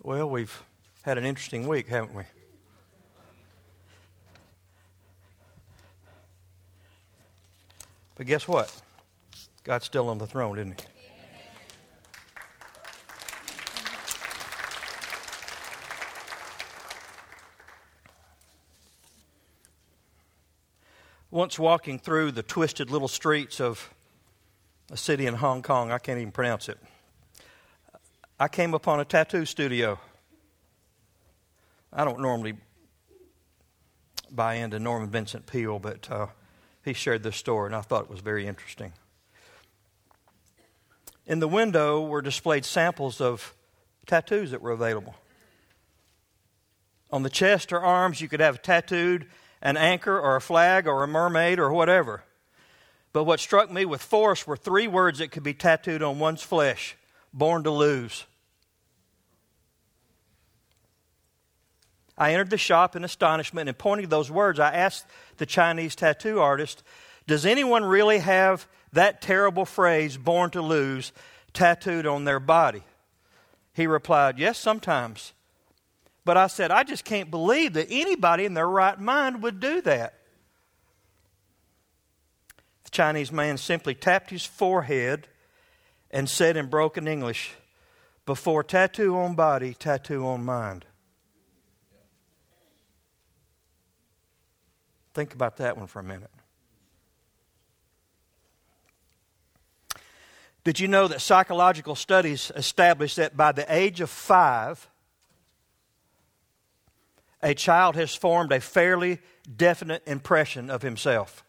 Well, we've had an interesting week, haven't we? But guess what? God's still on the throne, isn't He? Once walking through the twisted little streets of a city in Hong Kong, I can't even pronounce it, I came upon a tattoo studio. I don't normally buy into Norman Vincent Peale, but he shared this story, and I thought it was very interesting. In the window were displayed samples of tattoos that were available. On the chest or arms, you could have tattooed an anchor or a flag or a mermaid or whatever. But what struck me with force were 3 words that could be tattooed on one's flesh: born to lose. I entered the shop in astonishment, and pointing to those words, I asked the Chinese tattoo artist, does anyone really have that terrible phrase, born to lose, tattooed on their body? He replied, yes, sometimes. But I said, I just can't believe that anybody in their right mind would do that. The Chinese man simply tapped his forehead and said in broken English, before tattoo on body, tattoo on mind. Think about that one for a minute. Did you know that psychological studies establish that by the age of 5, a child has formed a fairly definite impression of himself?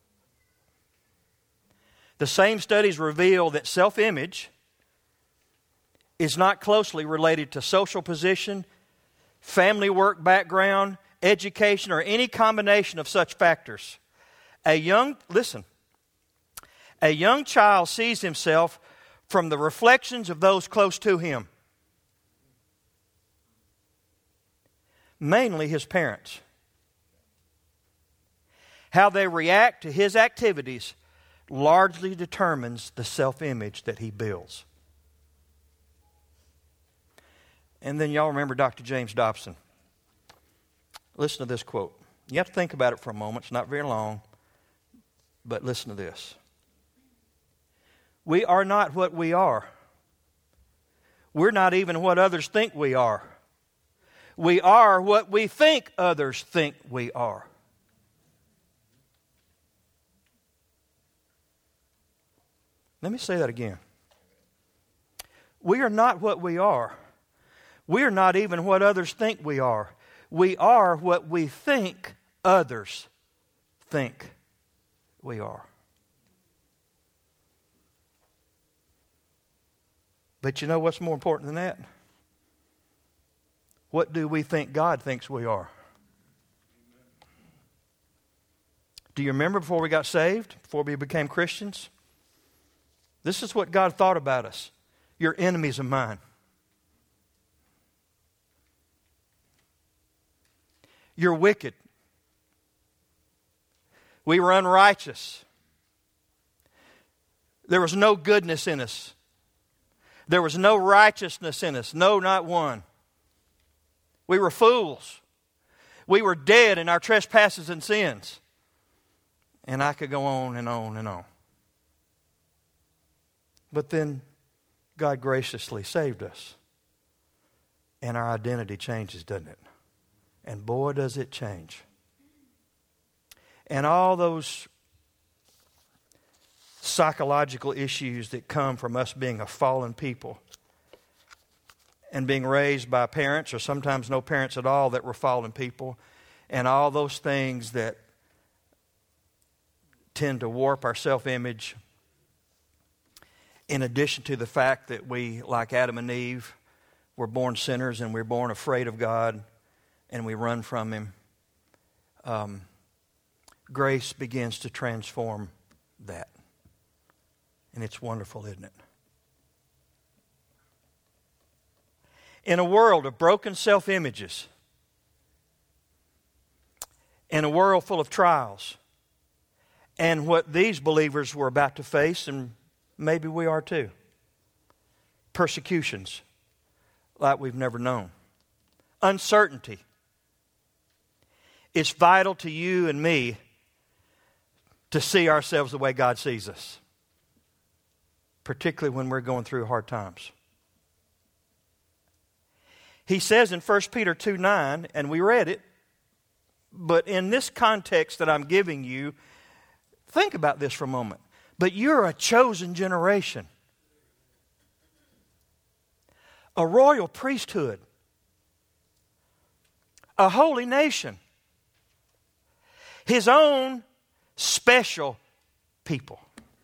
The same studies reveal that self-image is not closely related to social position, family work background, education, or any combination of such factors. A young child sees himself from the reflections of those close to him. Mainly his parents. How they react to his activities largely determines the self-image that he builds. And then y'all remember Dr. James Dobson. Listen to this quote. You have to think about it for a moment. It's not very long, but listen to this. We are not what we are. We're not even what others think we are. We are what we think others think we are. Let me say that again. We are not what we are. We are not even what others think we are. We are what we think others think we are. But you know what's more important than that? What do we think God thinks we are? Do you remember before we got saved, before we became Christians? This is what God thought about us. You're enemies of mine. You're wicked. We were unrighteous. There was no goodness in us. There was no righteousness in us. No, not one. We were fools. We were dead in our trespasses and sins. And I could go on and on and on. But then God graciously saved us. And our identity changes, doesn't it? And boy, does it change. And all those psychological issues that come from us being a fallen people and being raised by parents, or sometimes no parents at all, that were fallen people, and all those things that tend to warp our self-image, in addition to the fact that we, like Adam and Eve, were born sinners and we're born afraid of God and we run from Him. Grace begins to transform that. And it's wonderful, isn't it? In a world of broken self-images, in a world full of trials, and what these believers were about to face, and maybe we are too, persecutions, like we've never known. Uncertainty. It's vital to you and me to see ourselves the way God sees us, particularly when we're going through hard times. He says in 1 Peter 2:9, and we read it, but in this context that I'm giving you, think about this for a moment. But you're a chosen generation, a royal priesthood, a holy nation, His own special people.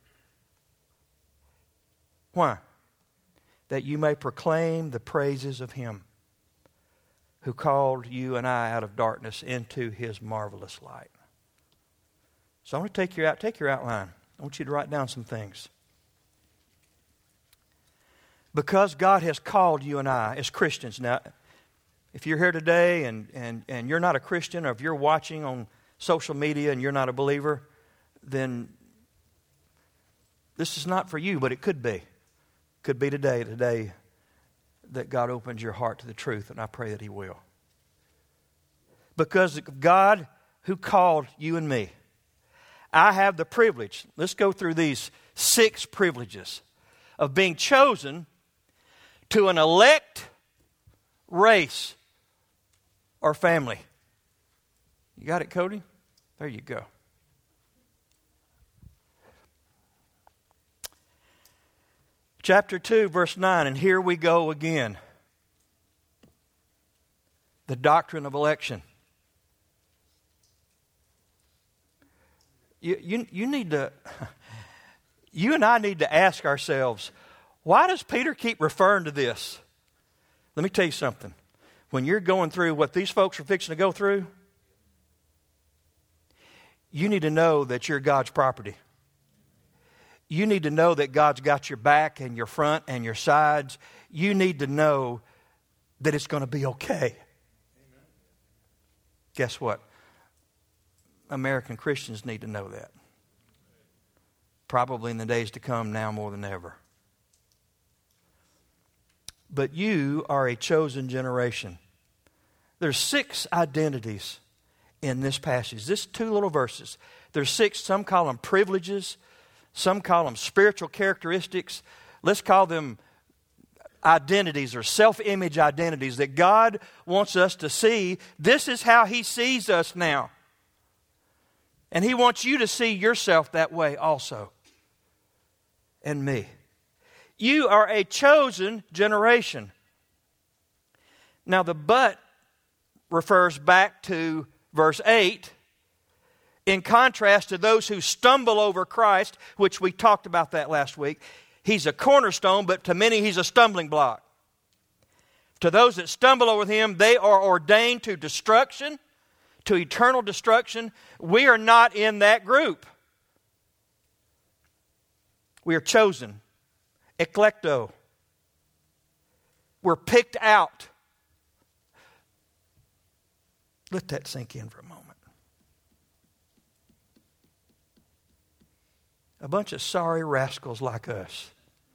Why? That you may proclaim the praises of Him who called you and I out of darkness into His marvelous light. So I want to take your outline. I want you to write down some things. Because God has called you and I as Christians. Now, if you're here today and you're not a Christian, or if you're watching on social media and you're not a believer, then this is not for you, but it could be. Could be today that God opens your heart to the truth, and I pray that He will. Because God who called you and me, I have the privilege, let's go through these 6 privileges of being chosen to an elect race or family. You got it, Cody? There you go. Chapter 2, verse 9, and here we go again. The doctrine of election. You need to, you and I need to ask ourselves, why does Peter keep referring to this? Let me tell you something. When you're going through what these folks are fixing to go through, you need to know that you're God's property. You need to know that God's got your back and your front and your sides. You need to know that it's going to be okay. Amen. Guess what? American Christians need to know that. Probably in the days to come now more than ever. But you are a chosen generation. There's 6 identities in this passage. This 2 little verses. There's 6, some call them privileges. Some call them spiritual characteristics. Let's call them identities or self-image identities that God wants us to see. This is how He sees us now. And He wants you to see yourself that way also. And me. You are a chosen generation. Now the but refers back to verse 8. In contrast to those who stumble over Christ, which we talked about that last week. He's a cornerstone, but to many He's a stumbling block. To those that stumble over Him, they are ordained to destruction, to eternal destruction. We are not in that group. We are chosen. Eklekto. We're picked out. Let that sink in for a moment. A bunch of sorry rascals like us.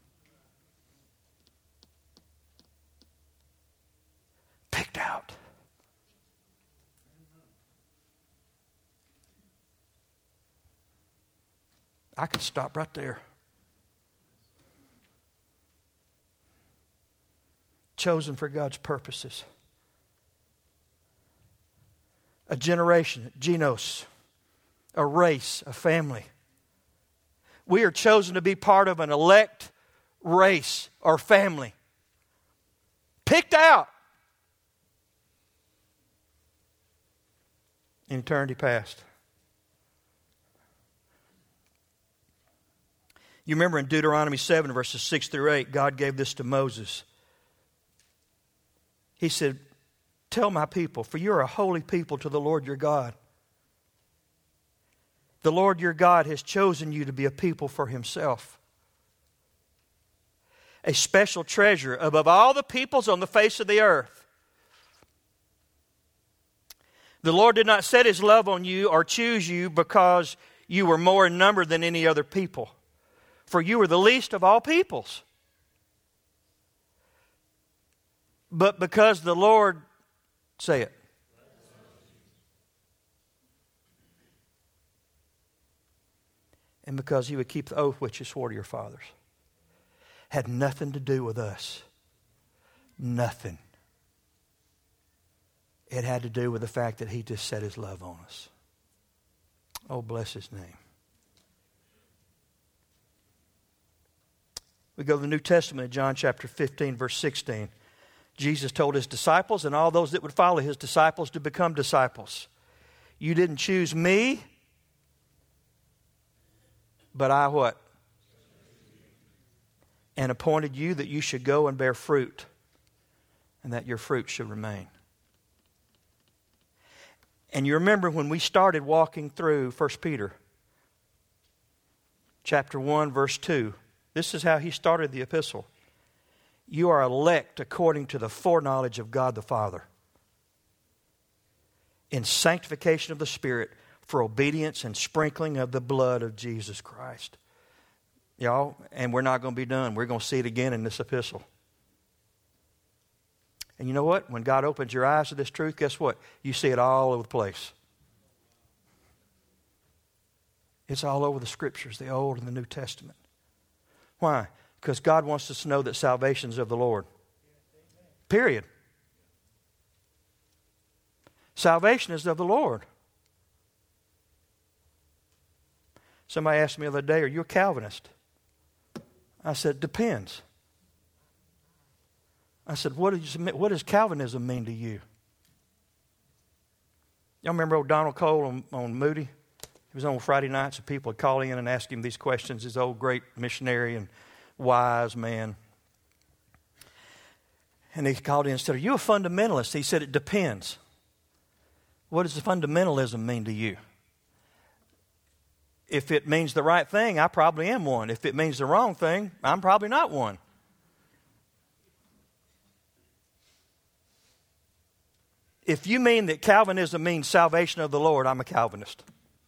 Picked out. I could stop right there. Chosen for God's purposes. A generation, genos, a race, a family. We are chosen to be part of an elect race or family. Picked out. In eternity past. You remember in Deuteronomy 7 verses 6 through 8, God gave this to Moses. He said, tell my people, for you are a holy people to the Lord your God. The Lord your God has chosen you to be a people for Himself. A special treasure above all the peoples on the face of the earth. The Lord did not set His love on you or choose you because you were more in number than any other people. For you were the least of all peoples. but because the Lord, say it. And because He would keep the oath which He swore to your fathers. Had nothing to do with us. Nothing. It had to do with the fact that He just set His love on us. Oh, bless His name. We go to the New Testament in John chapter 15, verse 16. Jesus told His disciples and all those that would follow His disciples to become disciples. You didn't choose me, but I what? And appointed you that you should go and bear fruit, and that your fruit should remain. And you remember when we started walking through 1 Peter chapter 1, verse 2. This is how he started the epistle. You are elect according to the foreknowledge of God the Father, in sanctification of the Spirit, for obedience and sprinkling of the blood of Jesus Christ. Y'all, and we're not going to be done. We're going to see it again in this epistle. And you know what? When God opens your eyes to this truth, guess what? You see it all over the place. It's all over the Scriptures, the Old and the New Testament. Why? Because God wants us to know that salvation is of the Lord. Period. Salvation is of the Lord. Somebody asked me the other day, are you a Calvinist? I said, depends. I said, what does Calvinism mean to you? Y'all remember old Donald Cole on Moody? He was on Friday nights and people would call in and ask him these questions. His old great missionary and wise man. And he called in and said, are you a fundamentalist? He said, it depends. What does fundamentalism mean to you? If it means the right thing, I probably am one. If it means the wrong thing, I'm probably not one. If you mean that Calvinism means salvation of the Lord, I'm a Calvinist.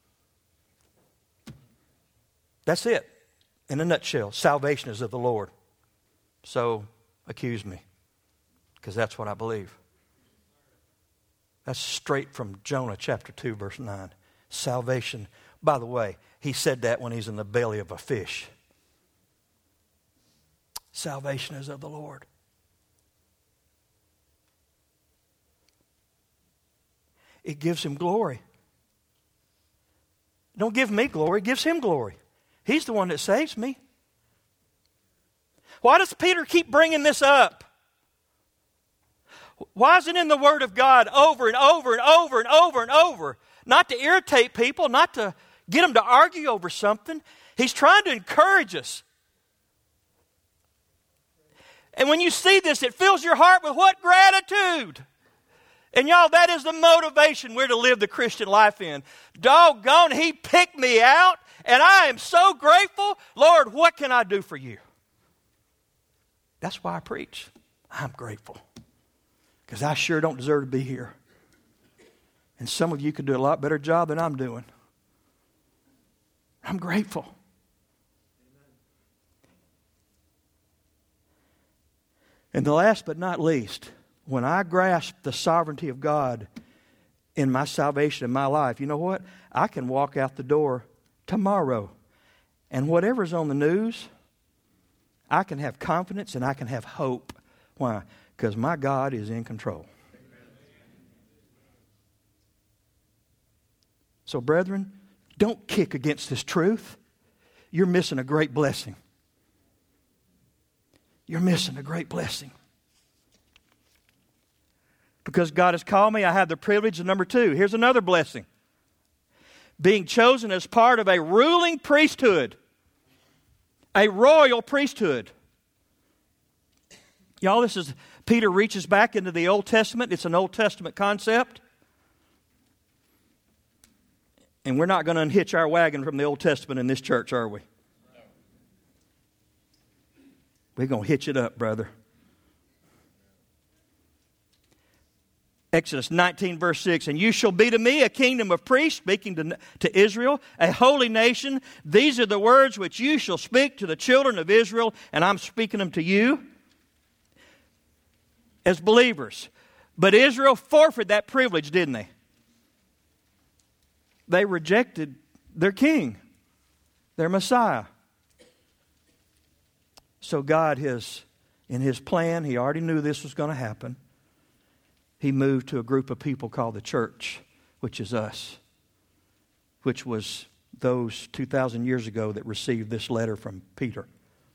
That's it. In a nutshell, salvation is of the Lord. So, accuse me, because that's what I believe. That's straight from Jonah chapter 2, verse 9. Salvation. By the way, he said that when he's in the belly of a fish. Salvation is of the Lord. It gives Him glory. Don't give me glory, it gives Him glory. He's the one that saves me. Why does Peter keep bringing this up? Why is it in the Word of God over and over and over and over and over? Not to irritate people, not to get them to argue over something. He's trying to encourage us. And when you see this, it fills your heart with what? Gratitude. And y'all, that is the motivation we're to live the Christian life in. Doggone, He picked me out, and I am so grateful. Lord, what can I do for you? That's why I preach. I'm grateful. Because I sure don't deserve to be here. And some of you could do a lot better job than I'm doing. I'm grateful. And the last but not least, when I grasp the sovereignty of God in my salvation in my life, you know what? I can walk out the door tomorrow. And whatever's on the news, I can have confidence and I can have hope. Why? Because my God is in control. So, brethren, don't kick against this truth. You're missing a great blessing. You're missing a great blessing. Because God has called me, I have the privilege of number 2. Here's another blessing. Being chosen as part of a ruling priesthood. A royal priesthood. Y'all, this is, Peter reaches back into the Old Testament. It's an Old Testament concept. And we're not going to unhitch our wagon from the Old Testament in this church, are we? We're going to hitch it up, brother. Exodus 19, verse 6, and you shall be to me a kingdom of priests, speaking to Israel, a holy nation. These are the words which you shall speak to the children of Israel, and I'm speaking them to you. as believers. But Israel forfeited that privilege, didn't they? They rejected their king, their Messiah. So God, in His plan, He already knew this was going to happen. He moved to a group of people called the church, which is us, which was those 2,000 years ago that received this letter from Peter.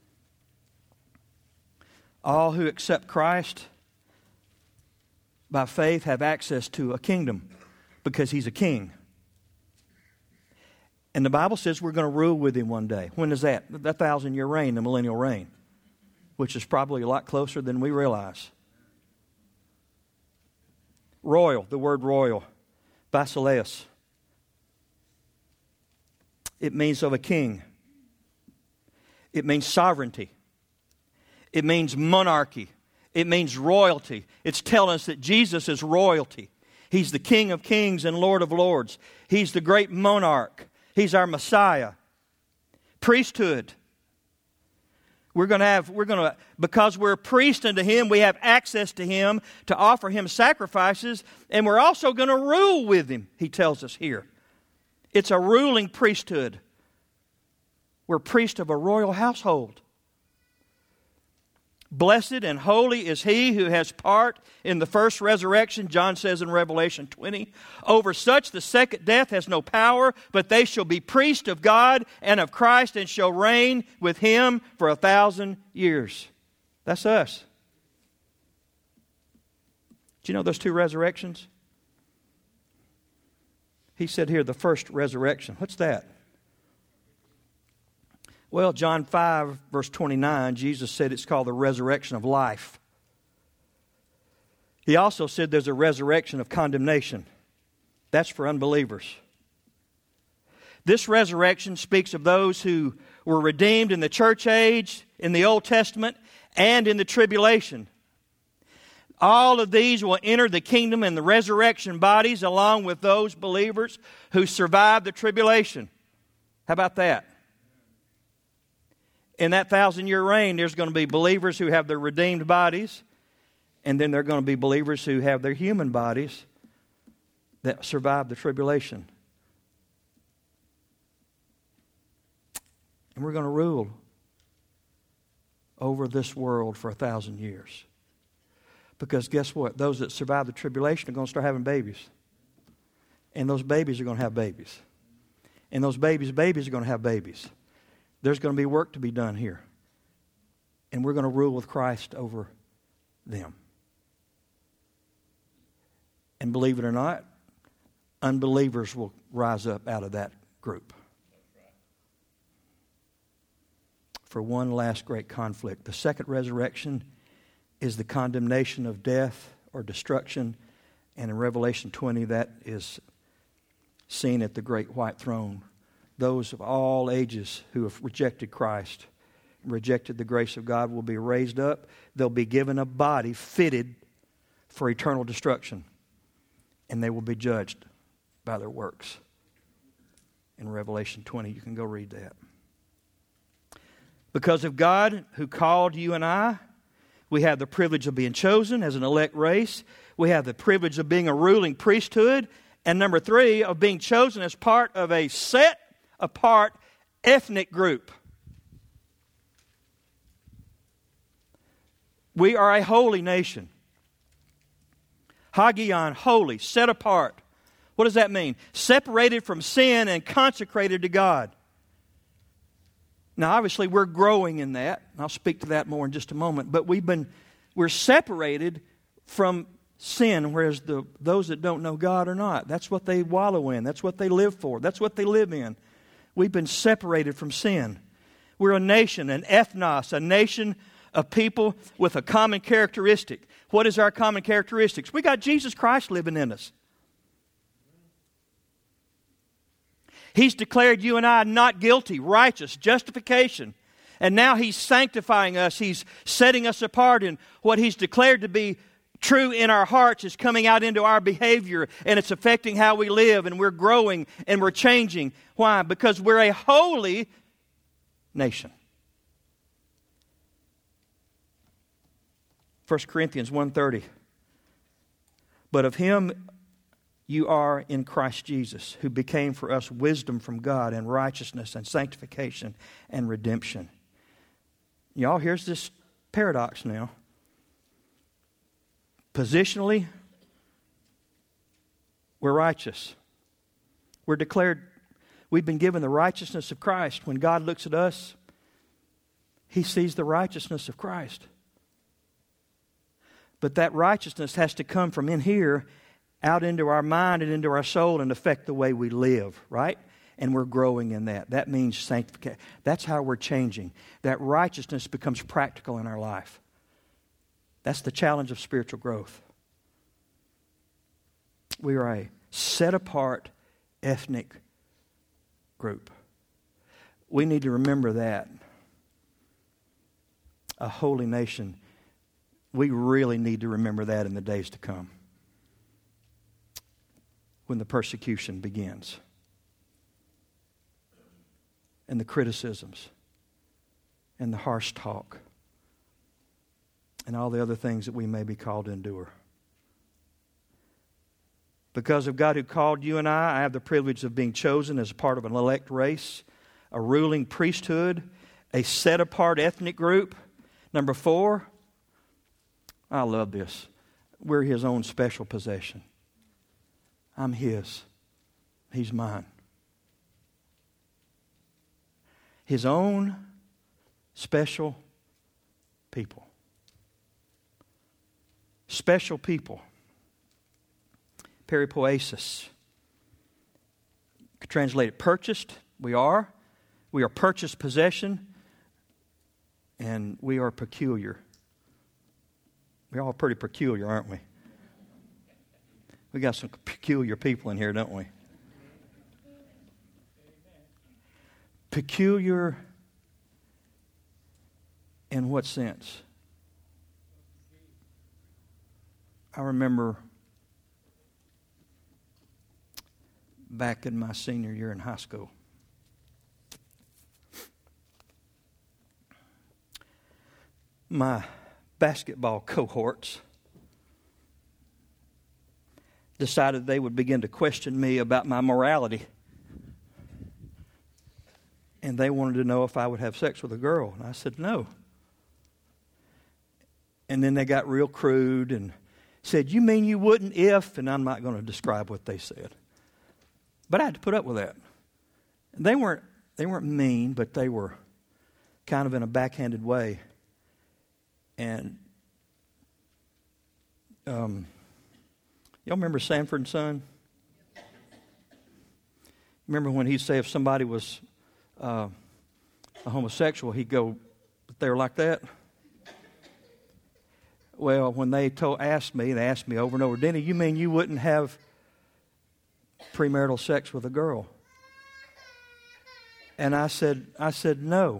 All who accept Christ by faith have access to a kingdom because He's a king. And the Bible says we're going to rule with Him one day. When is that? The 1,000-year reign, the millennial reign, which is probably a lot closer than we realize. Royal, the word royal, basileus. It means of a king. It means sovereignty. It means monarchy. It means royalty. It's telling us that Jesus is royalty. He's the King of kings and Lord of lords. He's the great monarch. He's our Messiah. Priesthood. Because we're a priest unto Him, we have access to Him to offer Him sacrifices, and we're also going to rule with Him, He tells us here. It's a ruling priesthood. We're priests of a royal household. Blessed and holy is he who has part in the first resurrection, John says in Revelation 20. Over such the second death has no power, but they shall be priests of God and of Christ and shall reign with Him for 1,000 years. That's us. Do you know those two resurrections? He said here, the first resurrection. What's that? Well, John 5, verse 29, Jesus said it's called the resurrection of life. He also said there's a resurrection of condemnation. That's for unbelievers. This resurrection speaks of those who were redeemed in the church age, in the Old Testament, and in the tribulation. All of these will enter the kingdom in the resurrection bodies along with those believers who survived the tribulation. How about that? In that 1,000-year reign, there's going to be believers who have their redeemed bodies, and then there are going to be believers who have their human bodies that survive the tribulation. And we're going to rule over this world for 1,000 years. Because guess what? Those that survive the tribulation are going to start having babies. And those babies are going to have babies. And those babies' babies are going to have babies. There's going to be work to be done here. And we're going to rule with Christ over them. And believe it or not, unbelievers will rise up out of that group. For one last great conflict. The second resurrection is the condemnation of death or destruction. And in Revelation 20, that is seen at the great white throne. Those of all ages who have rejected Christ, rejected the grace of God, will be raised up. They'll be given a body fitted for eternal destruction. And they will be judged by their works. In Revelation 20, you can go read that. Because of God who called you and I, we have the privilege of being chosen as an elect race. We have the privilege of being a ruling priesthood. And number 3, of being chosen as part of a set apart ethnic group. We are a holy nation. Hagion, holy, set apart. What does that mean? Separated from sin and consecrated to God. Now, obviously, we're growing in that. I'll speak to that more in just a moment. But we're separated from sin, whereas those that don't know God are not. That's what they wallow in. That's what they live for. That's what they live in. We've been separated from sin. We're a nation, an ethnos, a nation of people with a common characteristic. What is our common characteristics? We got Jesus Christ living in us. He's declared you and I not guilty, righteous, justification. And now He's sanctifying us. He's setting us apart, and what He's declared to be true in our hearts is coming out into our behavior, and it's affecting how we live, and we're growing and we're changing. Why? Because we're a holy nation. 1 Corinthians 1:30. But of him you are in Christ Jesus, who became for us wisdom from God and righteousness and sanctification and redemption. Y'all, here's this paradox now. Positionally, we're righteous. We've been given the righteousness of Christ. When God looks at us, He sees the righteousness of Christ. But that righteousness has to come from in here out into our mind and into our soul and affect the way we live, right? And we're growing in that. That means sanctification. That's how we're changing. That righteousness becomes practical in our life. That's the challenge of spiritual growth. We are a set-apart ethnic group. We need to remember that. A holy nation. We really need to remember that in the days to come, when the persecution begins and the criticisms and the harsh talk and all the other things that we may be called to endure. Because of God who called you and I have the privilege of being chosen as part of an elect race, a ruling priesthood, a set-apart ethnic group. Number 4, I love this. We're His own special possession. I'm His. He's mine. His own special people. Special people. Peripoiesis. Translated purchased. We are. We are purchased possession. And we are peculiar. We're all pretty peculiar, aren't we? We got some peculiar people in here, don't we? Peculiar in what sense? I remember back in my senior year in high school, my basketball cohorts decided they would begin to question me about my morality. And they wanted to know if I would have sex with a girl. And I said, no. And then they got real crude and said, you mean you wouldn't if? And I'm not going to describe what they said. But I had to put up with that. And they weren't mean, but they were kind of in a backhanded way. And y'all remember Sanford and Son? Remember when he'd say if somebody was a homosexual, he'd go, but they were like that? Well, when they asked me over and over, Denny, you mean you wouldn't have premarital sex with a girl? And I said no.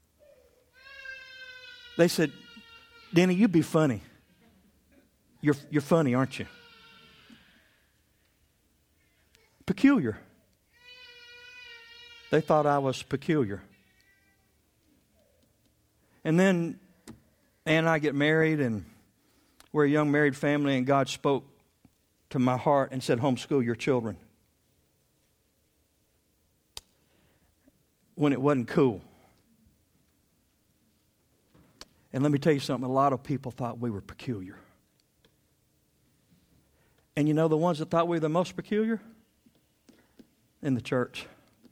They said, Denny, you'd be funny. You're funny, aren't you? Peculiar. They thought I was peculiar. And then Ann and I get married, and we're a young married family, and God spoke to my heart and said, homeschool your children. When it wasn't cool. And let me tell you something, a lot of people thought we were peculiar. And you know the ones that thought we were the most peculiar? In the church.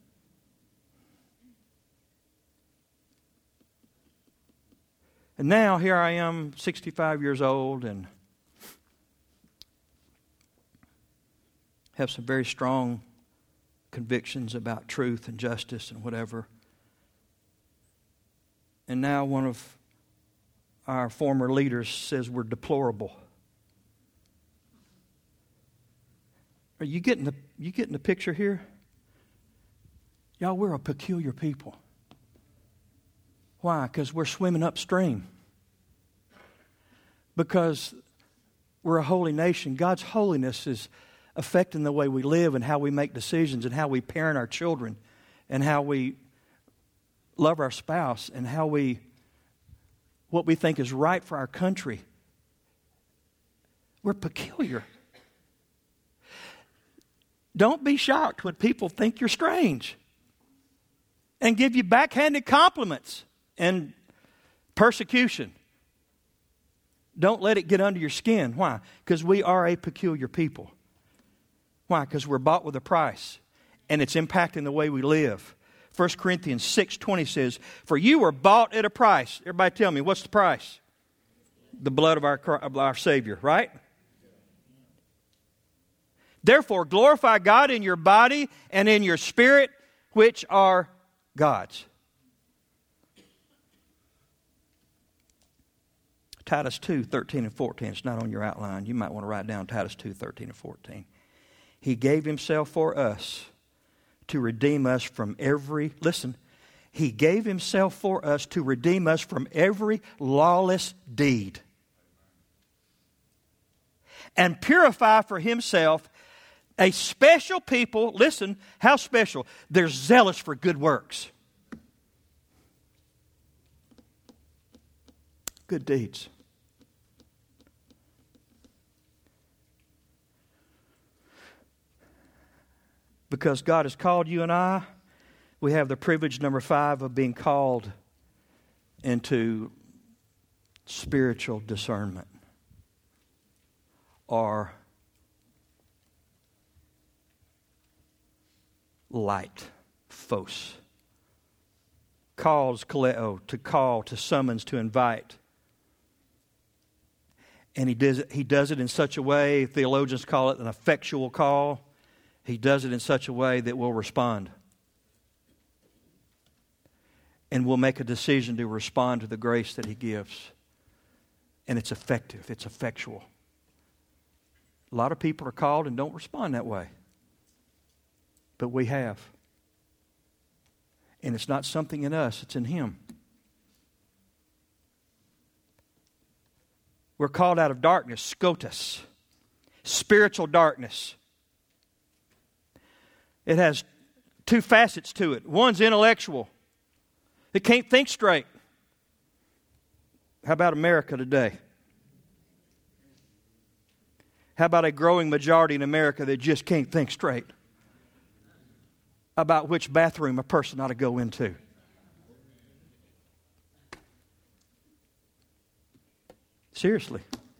And now here I am, 65 years old, and have some very strong convictions about truth and justice and whatever. And now one of our former leaders says we're deplorable. Are you getting the picture here? Y'all, we're a peculiar people. Why? Because we're swimming upstream. Because we're a holy nation. God's holiness is affecting the way we live and how we make decisions and how we parent our children and how we love our spouse and what we think is right for our country We're peculiar. Don't be shocked when people think you're strange and give you backhanded compliments and persecution. Don't let it get under your skin. Why? Because we are a peculiar people. Why? Because we're bought with a price, and it's impacting the way we live. 1 Corinthians 6:20 says, "For you were bought at a price." Everybody tell me, what's the price? The blood of our Savior, right? "Therefore, glorify God in your body and in your spirit, which are God's." Titus 2:13 and 14. It's not on your outline. You might want to write down Titus 2:13 and 14. "He gave Himself for us to redeem us from every," listen, "He gave Himself for us to redeem us from every lawless deed and purify for Himself a special people." Listen, how special? They're zealous for good works. Good deeds. Because God has called you and I, we have the privilege, number 5, of being called into spiritual discernment, or light, phos. Calls, kaleo, to call, to summons, to invite. And he does it in such a way, theologians call it an effectual call. He does it in such a way that we'll respond. And we'll make a decision to respond to the grace that He gives. And it's effective. It's effectual. A lot of people are called and don't respond that way. But we have. And it's not something in us, it's in Him. We're called out of darkness, scotus, spiritual darkness. It has 2 facets to it. One's intellectual. It can't think straight. How about America today? How about a growing majority in America that just can't think straight about which bathroom a person ought to go into? Seriously.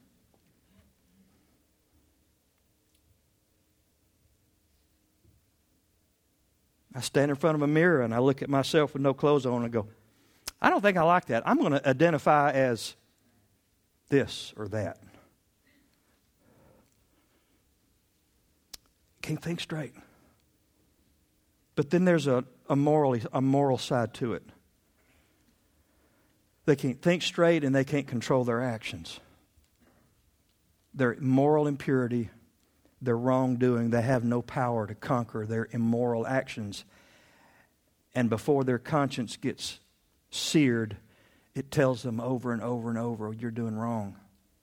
I stand in front of a mirror and I look at myself with no clothes on and go, I don't think I like that. I'm going to identify as this or that. Can't think straight. But then there's a moral side to it. They can't think straight and they can't control their actions. Their moral impurity, their wrongdoing, they have no power to conquer their immoral actions. And before their conscience gets seared, it tells them over and over and over, you're doing wrong.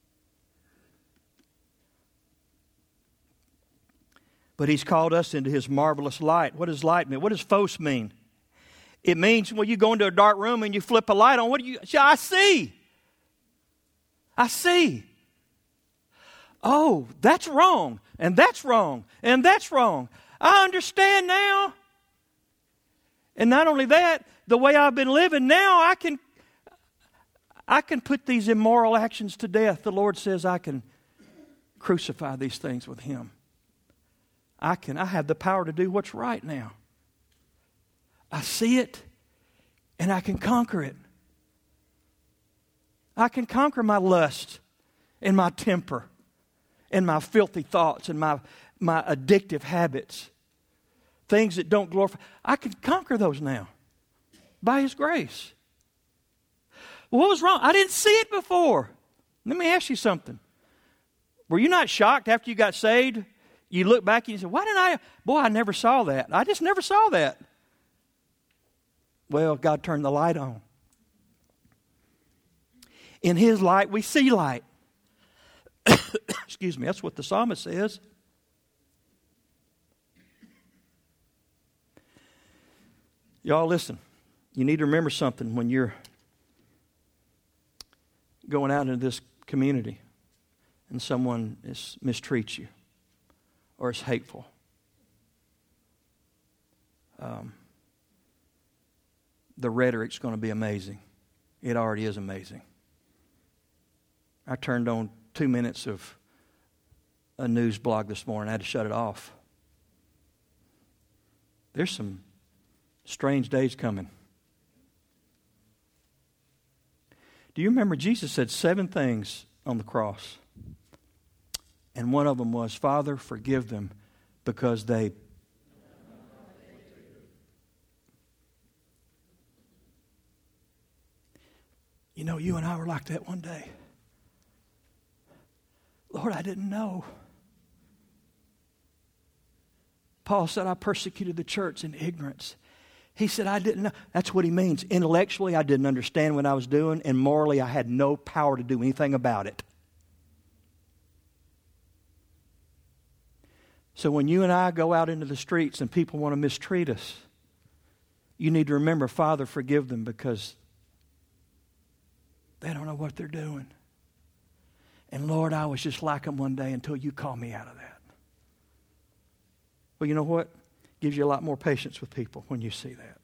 But He's called us into His marvelous light. What does light mean? What does phos mean? It means when you go into a dark room and you flip a light on, what do you see? I see. I see. Oh, that's wrong. And that's wrong. And that's wrong. I understand now. And not only that, the way I've been living now, I can put these immoral actions to death. The Lord says I can crucify these things with Him. I have the power to do what's right now. I see it, and I can conquer it. I can conquer my lust and my temper and my filthy thoughts and my addictive habits. Things that don't glorify. I can conquer those now by His grace. Well, what was wrong? I didn't see it before. Let me ask you something. Were you not shocked after you got saved? You look back and you say, why didn't I never saw that. I just never saw that. Well, God turned the light on. In His light, we see light. Excuse me, that's what the psalmist says. Y'all listen. You need to remember something when you're going out into this community and someone mistreats you or is hateful. The rhetoric's going to be amazing. It already is amazing. I turned on 2 minutes of a news blog this morning. I had to shut it off. There's some strange days coming. Do you remember Jesus said 7 things on the cross? And one of them was, Father, forgive them because they... You know, you and I were like that one day. Lord, I didn't know. Paul said, I persecuted the church in ignorance. He said, I didn't know. That's what he means. Intellectually, I didn't understand what I was doing, and morally, I had no power to do anything about it. So when you and I go out into the streets and people want to mistreat us, you need to remember, Father, forgive them because they don't know what they're doing. And Lord, I was just like them one day until you called me out of that. Well, you know what? Gives you a lot more patience with people when you see that.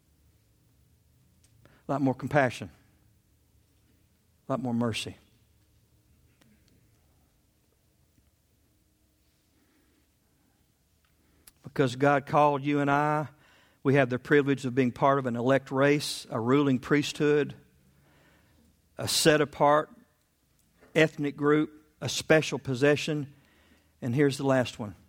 A lot more compassion. A lot more mercy. Because God called you and I, we have the privilege of being part of an elect race, a ruling priesthood, a set-apart ethnic group, a special possession, and here's the last one.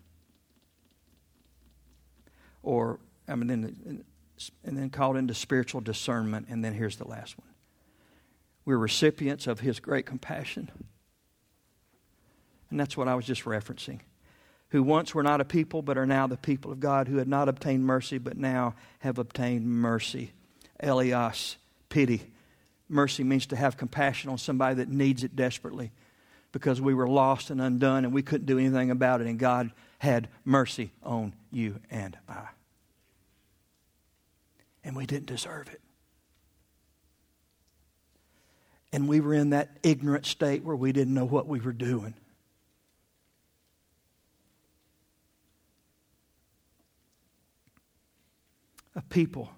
And then called into spiritual discernment, and then here's the last one. We're recipients of His great compassion. And that's what I was just referencing. Who once were not a people, but are now the people of God, who had not obtained mercy, but now have obtained mercy. Elias, pity. Mercy means to have compassion on somebody that needs it desperately because we were lost and undone and we couldn't do anything about it, and God had mercy on you and I. And we didn't deserve it. And we were in that ignorant state where we didn't know what we were doing. A people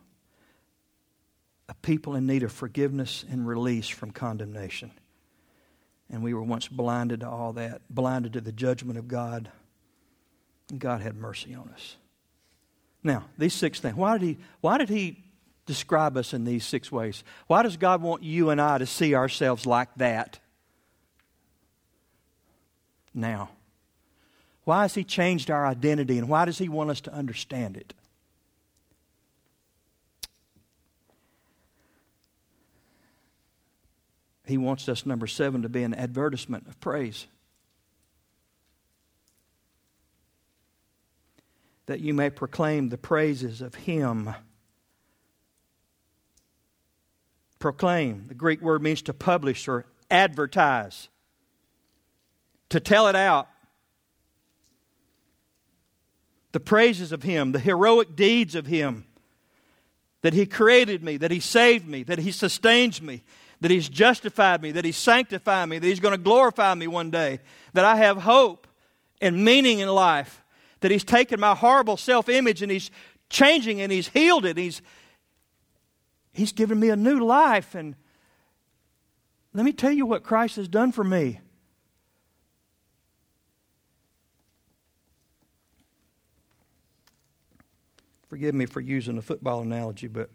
in need of forgiveness and release from condemnation. And we were once blinded to all that, blinded to the judgment of God. And God had mercy on us. Now, these 6 things. Why did He describe us in these 6 ways? Why does God want you and I to see ourselves like that now? Why has He changed our identity, and why does He want us to understand it? He wants us, number 7, to be an advertisement of praise. That you may proclaim the praises of Him. Proclaim. The Greek word means to publish or advertise. To tell it out. The praises of Him, the heroic deeds of Him. That He created me, that He saved me, that He sustains me, that He's justified me, that He's sanctified me, that He's going to glorify me one day, that I have hope and meaning in life, that He's taken my horrible self-image and He's changing and He's healed it. He's given me a new life. And let me tell you what Christ has done for me. Forgive me for using a football analogy, but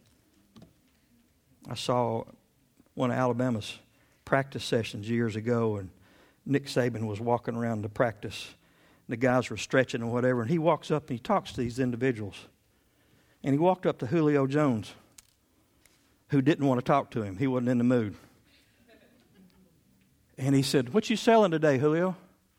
I saw one of Alabama's practice sessions years ago, and Nick Saban was walking around the practice. The guys were stretching and whatever, and he walks up and he talks to these individuals. And he walked up to Julio Jones, who didn't want to talk to him. He wasn't in the mood. And he said, "What you selling today, Julio?"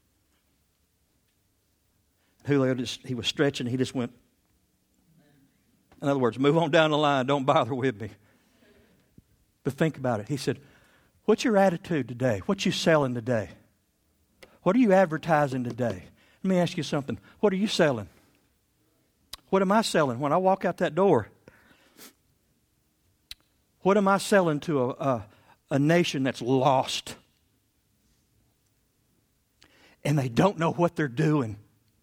Julio he was stretching. He just went, in other words, move on down the line. Don't bother with me. But think about it. He said, "What's your attitude today? What you selling today? What are you advertising today? Let me ask you something. What are you selling? What am I selling when I walk out that door? What am I selling to a nation that's lost? and they don't know what they're doing.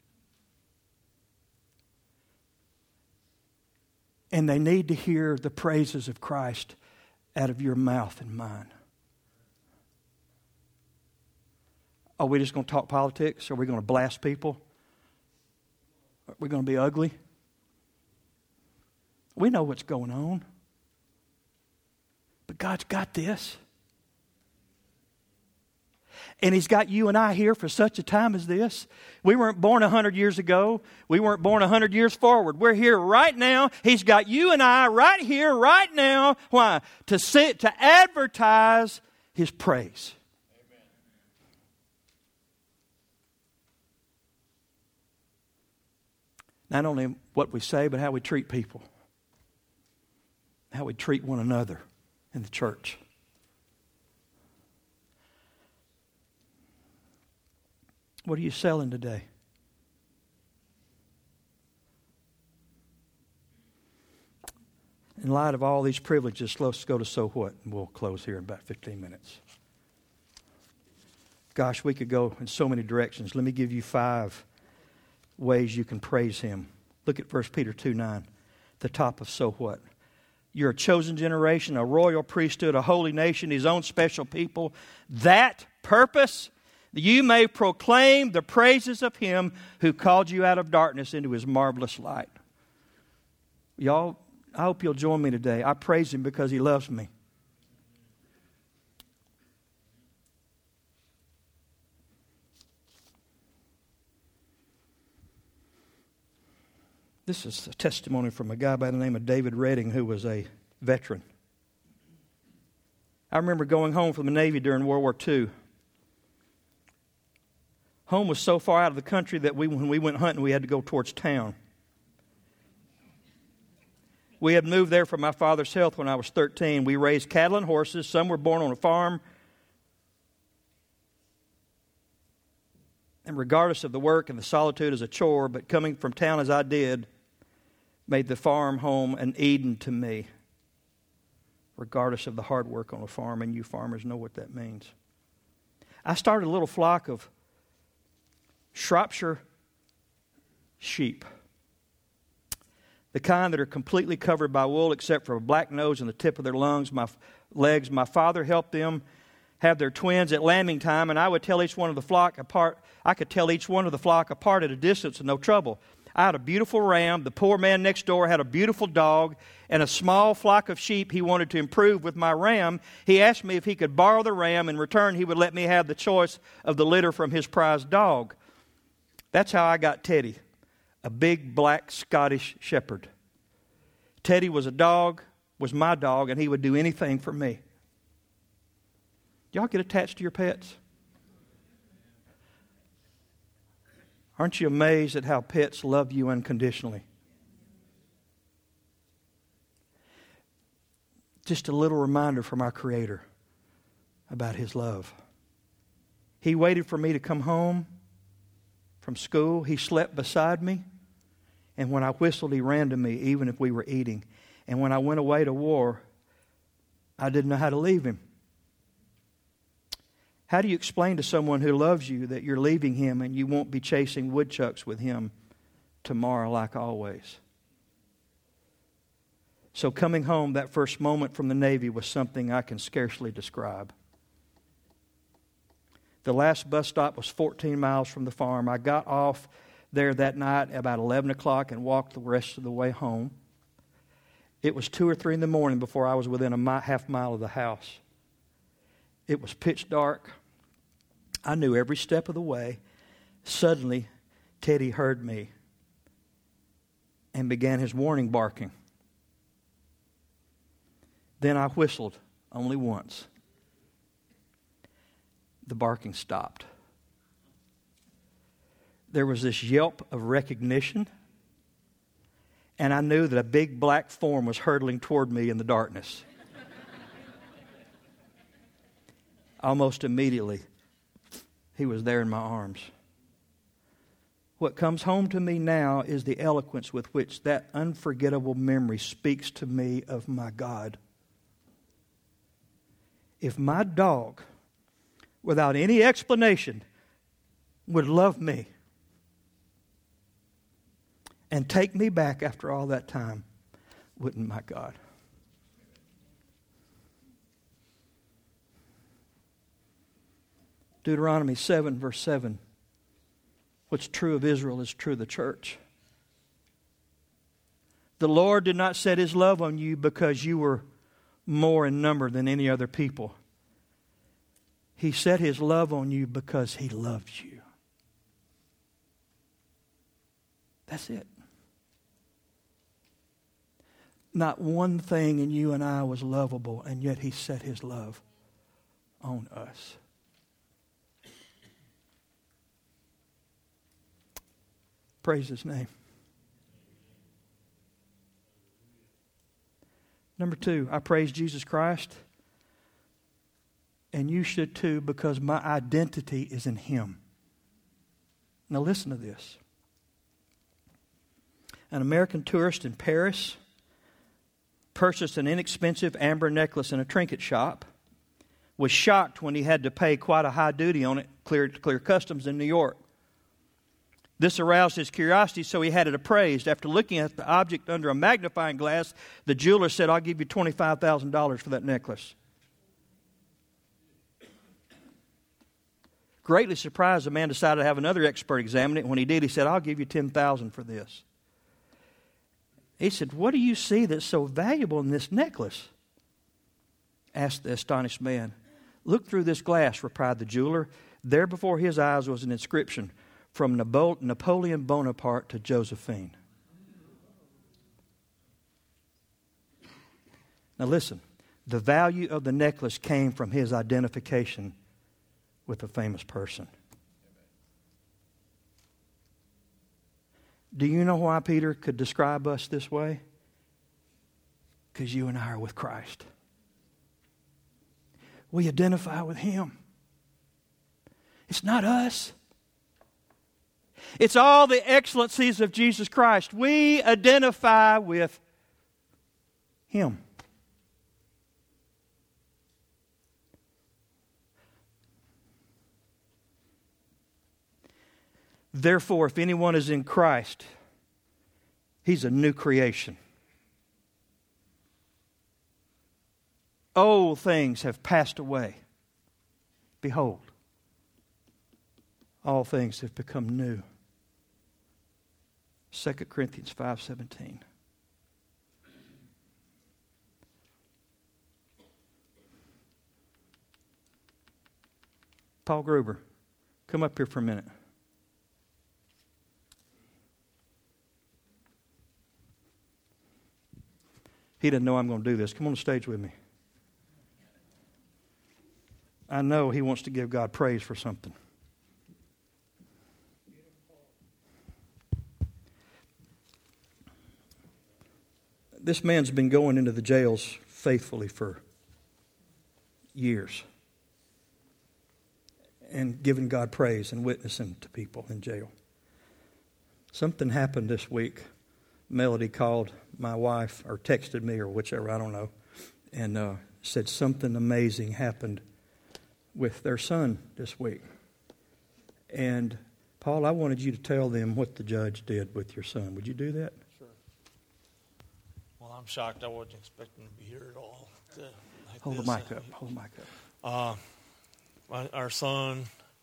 And they need to hear the praises of Christ out of your mouth and mine. Are we just going to talk politics? Are we going to blast people? Are we going to be ugly? We know what's going on. But God's got this. And He's got you and I here for such a time as this. We weren't born 100 years ago. We weren't born 100 years forward. We're here right now. He's got you and I right here, right now. Why? To advertise His praise. Amen. Not only what we say, but how we treat people. How we treat one another in the church. What are you selling today? In light of all these privileges, let's go to so what, and we'll close here in about 15 minutes. Gosh, we could go in so many directions. Let me give you 5 ways you can praise Him. Look at 1 Peter 2:9, the top of so what. You're a chosen generation, a royal priesthood, a holy nation, His own special people. That purpose, you may proclaim the praises of Him who called you out of darkness into His marvelous light. Y'all, I hope you'll join me today. I praise Him because He loves me. This is a testimony from a guy by the name of David Redding, who was a veteran. I remember going home from the Navy during World War II. Home was so far out of the country that when we went hunting, we had to go towards town. We had moved there for my father's health when I was 13. We raised cattle and horses. Some were born on a farm. And regardless of the work and the solitude as a chore, but coming from town as I did, made the farm home an Eden to me. Regardless of the hard work on a farm, and you farmers know what that means. I started a little flock of Shropshire sheep. The kind that are completely covered by wool except for a black nose and the tip of their legs. My father helped them have their twins at lambing time, and I would tell each one of the flock apart. I could tell each one of the flock apart at a distance with no trouble. I had a beautiful ram. The poor man next door had a beautiful dog and a small flock of sheep he wanted to improve with my ram. He asked me if he could borrow the ram. In return, he would let me have the choice of the litter from his prized dog. That's how I got Teddy, a big black Scottish shepherd. Teddy was my dog, and he would do anything for me. Y'all get attached to your pets? Aren't you amazed at how pets love you unconditionally? Just a little reminder from our Creator about His love. He waited for me to come home from school. He slept beside me. And when I whistled, He ran to me, even if we were eating. And when I went away to war, I didn't know how to leave Him. How do you explain to someone who loves you that you're leaving him and you won't be chasing woodchucks with him tomorrow like always? So coming home, that first moment from the Navy was something I can scarcely describe. The last bus stop was 14 miles from the farm. I got off there that night about 11 o'clock and walked the rest of the way home. It was 2 or 3 in the morning before I was within a half mile of the house. It was pitch dark. I knew every step of the way. Suddenly, Teddy heard me and began his warning barking. Then I whistled only once. The barking stopped. There was this yelp of recognition, and I knew that a big black form was hurtling toward me in the darkness. Almost immediately, he was there in my arms. What comes home to me now is the eloquence with which that unforgettable memory speaks to me of my God. If my dog, without any explanation, would love me and take me back after all that time, wouldn't my God? Deuteronomy 7, verse 7. What's true of Israel is true of the church. The Lord did not set His love on you because you were more in number than any other people. He set His love on you because He loves you. That's it. Not one thing in you and I was lovable, and yet He set His love on us. Praise His name. Number 2, I praise Jesus Christ. And you should too, because my identity is in Him. Now listen to this. An American tourist in Paris purchased an inexpensive amber necklace in a trinket shop, was shocked when he had to pay quite a high duty on it, clear customs in New York. This aroused his curiosity, so he had it appraised. After looking at the object under a magnifying glass, the jeweler said, "I'll give you $25,000 for that necklace." Greatly surprised, the man decided to have another expert examine it. When he did, he said, "I'll give you $10,000 for this." He said, "What do you see that's so valuable in this necklace?" asked the astonished man. "Look through this glass," replied the jeweler. There before his eyes was an inscription, "From Napoleon Bonaparte to Josephine." Now listen, the value of the necklace came from his identification with a famous person. Do you know why Peter could describe us this way? Because you and I are with Christ. We identify with Him. It's not us. It's all the excellencies of Jesus Christ. We identify with Him. Therefore, if anyone is in Christ, he's a new creation. Old things have passed away. Behold, all things have become new. 2 Corinthians 5:17. Paul Gruber, come up here for a minute. He doesn't know I'm going to do this. Come on the stage with me. I know he wants to give God praise for something. This man's been going into the jails faithfully for years and giving God praise and witnessing to people in jail. Something happened this week. Melody called my wife or texted me or whichever, I don't know, and said something amazing happened with their son this week. And Paul, I wanted you to tell them what the judge did with your son. Would you do that? Sure. Well, I'm shocked. I wasn't expecting to be here at all. Hold the mic up. Hold the mic up. Our son,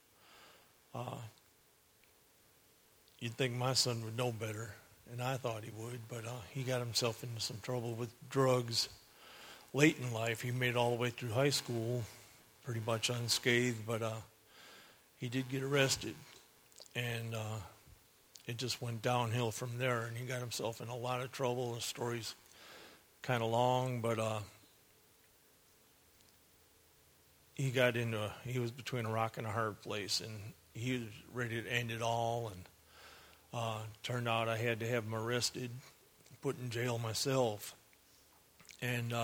you'd think my son would know better, and I thought he would, but he got himself into some trouble with drugs late in life. He made it all the way through high school, pretty much unscathed, but he did get arrested, and it just went downhill from there, and he got himself in a lot of trouble. The story's kind of long, but he was between a rock and a hard place, and he was ready to end it all, and turned out I had to have him arrested, put in jail myself, and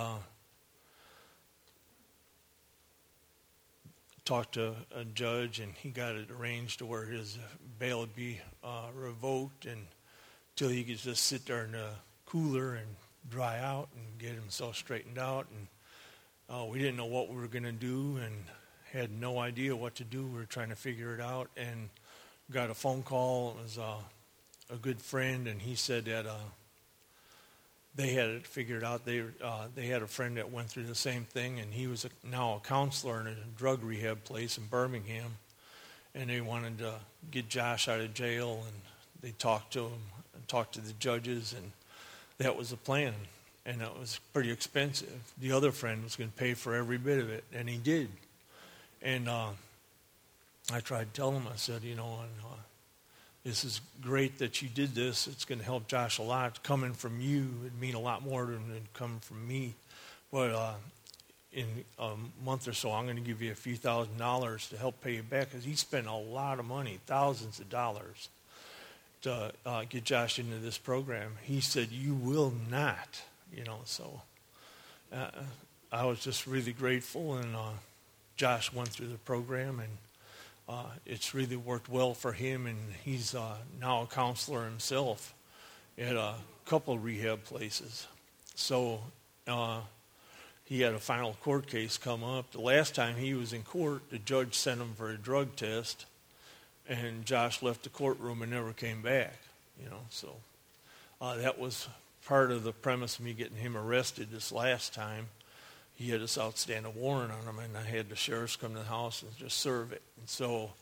talked to a judge, and he got it arranged to where his bail would be revoked until he could just sit there in the cooler and dry out and get himself straightened out. And we didn't know what we were going to do and had no idea what to do. We were trying to figure it out, and got a phone call. It was a good friend, and he said that they had it figured out. They had a friend that went through the same thing, and he was now a counselor in a drug rehab place in Birmingham, and they wanted to get Josh out of jail, and they talked to him and talked to the judges, and that was the plan, and it was pretty expensive. The other friend was going to pay for every bit of it, and he did. And I tried to tell him, I said, this is great that you did this. It's going to help Josh a lot. Coming from you, it'd mean a lot more than coming from me. But in a month or so, I'm going to give you a few $1,000s to help pay you back, because he spent a lot of money, thousands of dollars, to get Josh into this program. He said, you will not, So I was just really grateful, and Josh went through the program, and it's really worked well for him, and he's now a counselor himself at a couple of rehab places. So he had a final court case come up. The last time he was in court, the judge sent him for a drug test, and Josh left the courtroom and never came back. So that was part of the premise of me getting him arrested this last time. He had this outstanding warrant on him, and I had the sheriffs come to the house and just serve it. And so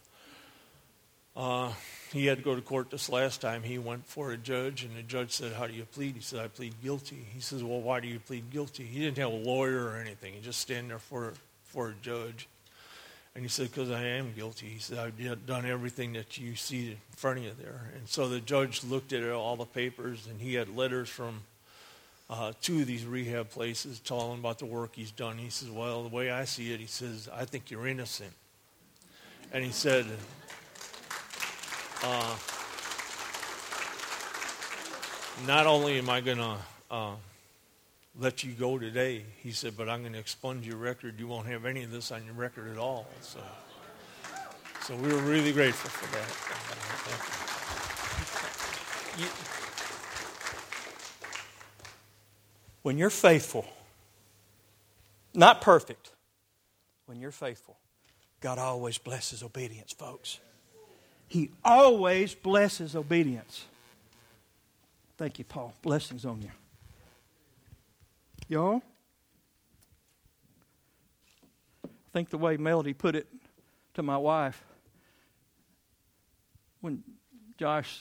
he had to go to court this last time. He went for a judge, and the judge said, how do you plead? He said, I plead guilty. He says, well, why do you plead guilty? He didn't have a lawyer or anything. He just stand there for a judge. And he said, because I am guilty. He said, I've done everything that you see in front of you there. And so the judge looked at all the papers, and he had letters from two of these rehab places telling him about the work he's done. He says, well, the way I see it, he says, I think you're innocent. And he said, not only am I going to let you go today, he said, but I'm going to expunge your record. You won't have any of this on your record at all. So we were really grateful for that. Thank you. When you're faithful, not perfect, when you're faithful, God always blesses obedience, folks. He always blesses obedience. Thank you, Paul. Blessings on you. Y'all, I think the way Melody put it to my wife, when Josh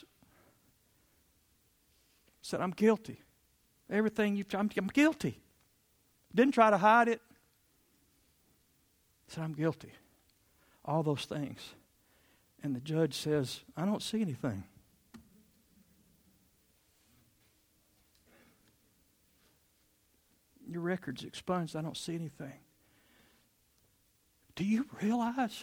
said, I'm guilty. Everything I'm guilty. Didn't try to hide it. Said, I'm guilty. All those things. And the judge says, I don't see anything. Your record's expunged. I don't see anything. Do you realize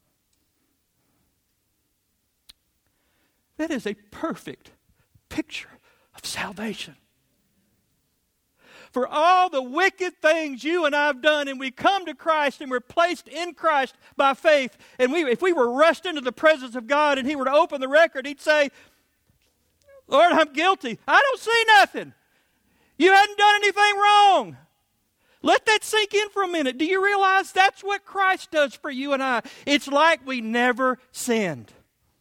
that is a perfect picture of salvation? For all the wicked things you and I have done, and we come to Christ and we're placed in Christ by faith, and if we were rushed into the presence of God and He were to open the record, He'd say, Lord, I'm guilty. I don't see nothing. You hadn't done anything wrong. Let that sink in for a minute. Do you realize that's what Christ does for you and I? It's like we never sinned.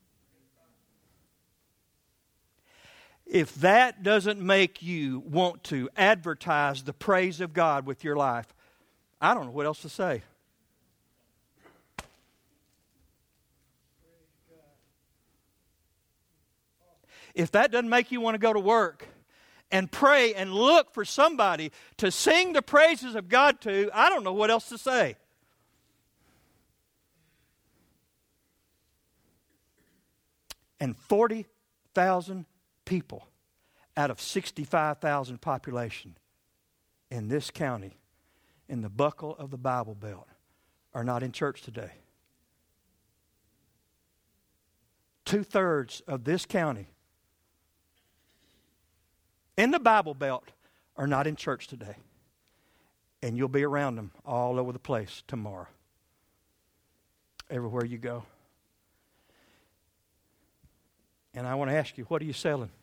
If that doesn't make you want to advertise the praise of God with your life, I don't know what else to say. If that doesn't make you want to go to work and pray and look for somebody to sing the praises of God to, I don't know what else to say. And 40,000 people out of 65,000 population in this county, in the buckle of the Bible Belt, are not in church today. 2/3 of this county in the Bible Belt are not in church today. And you'll be around them all over the place tomorrow. Everywhere you go. And I want to ask you, what are you selling?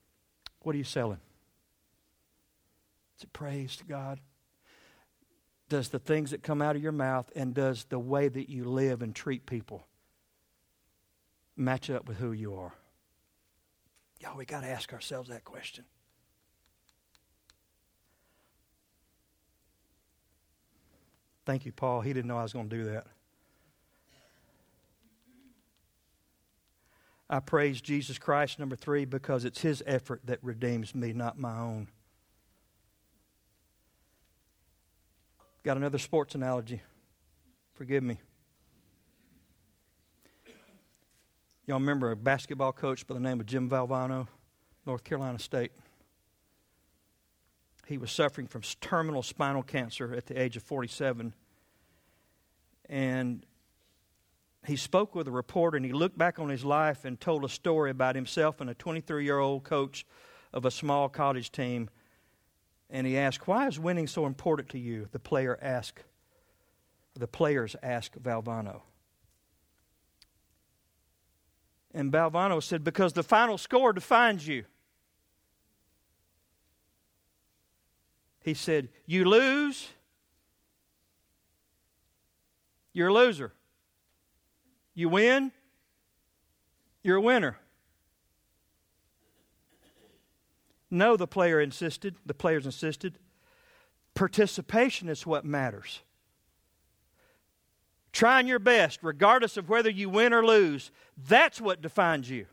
What are you selling? Is it praise to God? does the things that come out of your mouth and does the way that you live and treat people match up with who you are? Y'all, we got to ask ourselves that question. Thank you, Paul. He didn't know I was going to do that. I praise Jesus Christ, number 3, because it's His effort that redeems me, not my own. Got another sports analogy. Forgive me. Y'all remember a basketball coach by the name of Jim Valvano, North Carolina State? He was suffering from terminal spinal cancer at the age of 47. And he spoke with a reporter, and he looked back on his life and told a story about himself and a 23-year-old coach of a small college team. And he asked, "Why is winning so important to you?" The players asked Valvano. And Valvano said, "Because the final score defines you." He said, "You lose, you're a loser. You win, you're a winner." No, the players insisted. Participation is what matters. Trying your best, regardless of whether you win or lose, that's what defines you.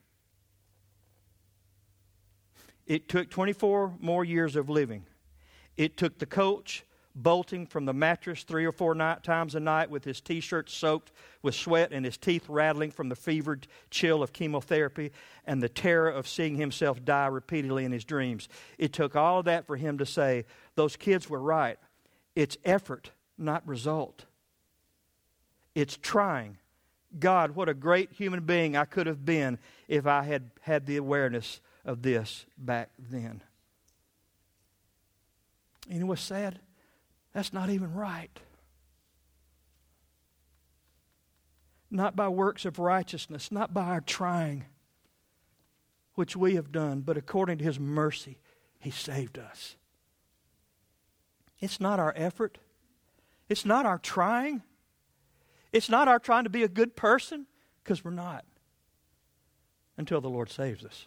It took 24 more years of living. It took the coach bolting from the mattress 3 or 4 times a night with his T-shirt soaked with sweat and his teeth rattling from the fevered chill of chemotherapy and the terror of seeing himself die repeatedly in his dreams. It took all of that for him to say, "Those kids were right. It's effort, not result. It's trying. God, what a great human being I could have been if I had had the awareness of this back then." You know what's sad? That's not even right. Not by works of righteousness, not by our trying, which we have done, but according to His mercy, He saved us. It's not our effort. It's not our trying. It's not our trying to be a good person, because we're not, until the Lord saves us.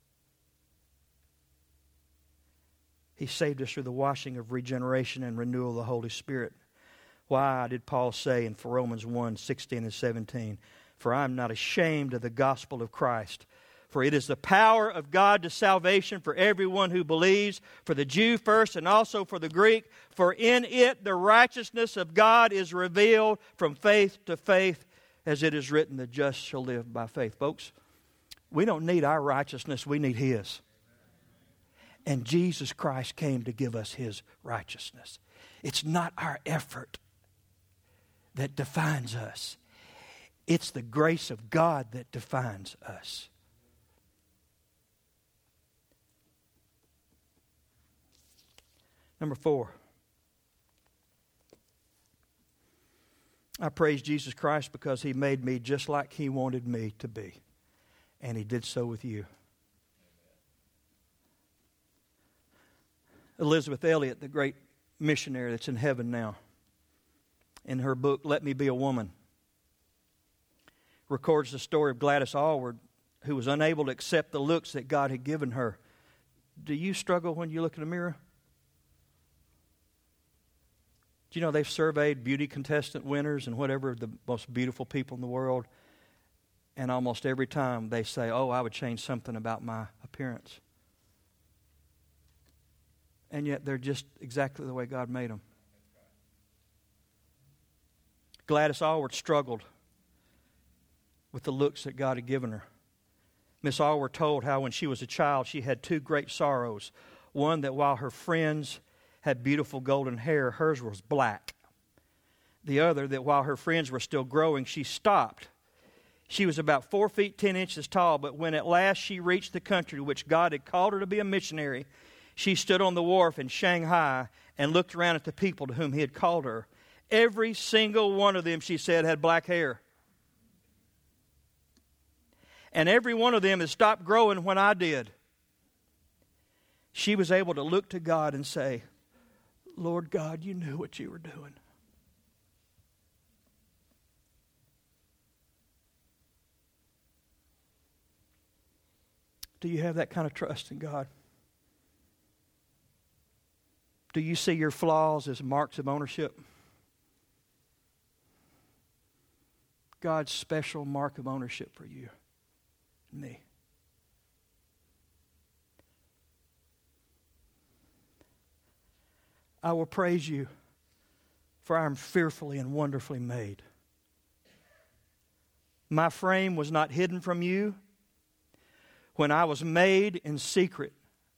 He saved us through the washing of regeneration and renewal of the Holy Spirit. Why did Paul say in Romans 1:16 and 17, "For I am not ashamed of the gospel of Christ, for it is the power of God to salvation for everyone who believes, for the Jew first and also for the Greek. For in it the righteousness of God is revealed from faith to faith, as it is written, the just shall live by faith." Folks, we don't need our righteousness, we need His. And Jesus Christ came to give us His righteousness. It's not our effort that defines us. It's the grace of God that defines us. Number 4. I praise Jesus Christ because He made me just like He wanted me to be. And He did so with you. Elizabeth Elliot, the great missionary that's in heaven now, in her book, Let Me Be a Woman, records the story of Gladys Aylward, who was unable to accept the looks that God had given her. Do you struggle when you look in a mirror? Do you know they've surveyed beauty contestant winners and whatever, the most beautiful people in the world, and almost every time they say, "Oh, I would change something about my appearance." And yet they're just exactly the way God made them. Gladys Aylward struggled with the looks that God had given her. Miss Aylward told how when she was a child she had 2 great sorrows. One, that while her friends had beautiful golden hair, hers was black. The other, that while her friends were still growing, she stopped. She was about 4 feet 10 inches tall, but when at last she reached the country to which God had called her to be a missionary, she stood on the wharf in Shanghai and looked around at the people to whom He had called her. Every single one of them, she said, had black hair. And every one of them had stopped growing when I did. She was able to look to God and say, Lord God, you knew what you were doing. Do you have that kind of trust in God? Do you see your flaws as marks of ownership? God's special mark of ownership for you and me. I will praise you, for I am fearfully and wonderfully made. My frame was not hidden from you when I was made in secret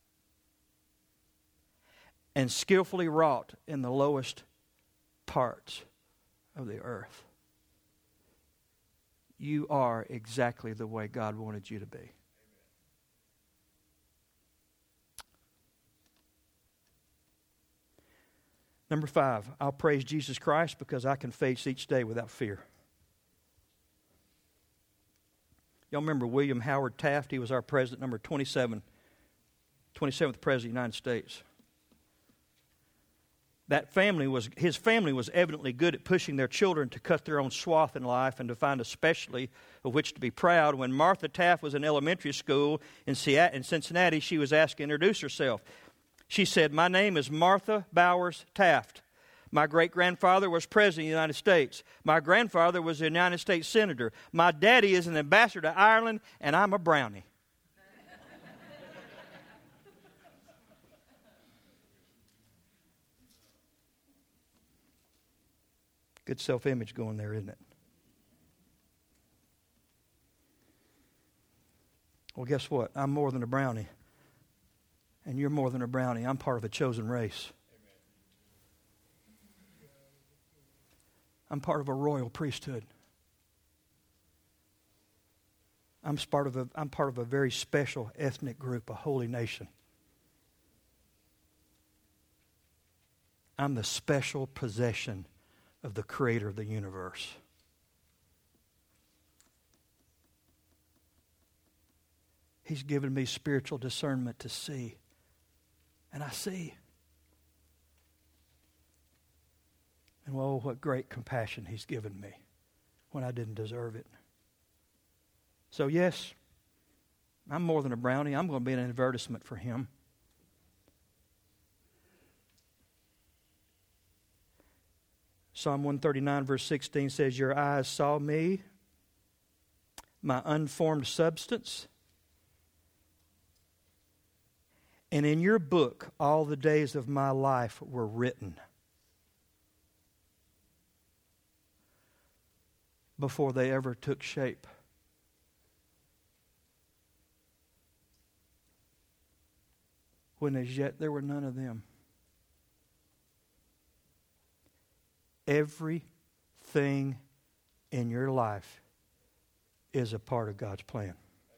and skillfully wrought in the lowest parts of the earth. You are exactly the way God wanted you to be. Number 5, I'll praise Jesus Christ because I can face each day without fear. Y'all remember William Howard Taft? He was our president, number 27, 27th president of the United States. His family was evidently good at pushing their children to cut their own swath in life and to find a specialty of which to be proud. When Martha Taft was in elementary school in Cincinnati, she was asked to introduce herself. She said, "My name is Martha Bowers Taft. My great-grandfather was president of the United States. My grandfather was a United States senator. My daddy is an ambassador to Ireland, and I'm a brownie." Good self-image going there, isn't it? Well, guess what? I'm more than a brownie. And you're more than a brownie. I'm part of a chosen race. I'm part of a royal priesthood. I'm part of a very special ethnic group, a holy nation. I'm the special possession of the Creator of the universe. He's given me spiritual discernment to see. And I see. And oh, what great compassion He's given me when I didn't deserve it. So yes, I'm more than a brownie. I'm going to be an advertisement for Him. Psalm 139 verse 16 says, "Your eyes saw me, my unformed substance, and in your book all the days of my life were written before they ever took shape." When as yet there were none of them. Everything in your life is a part of God's plan.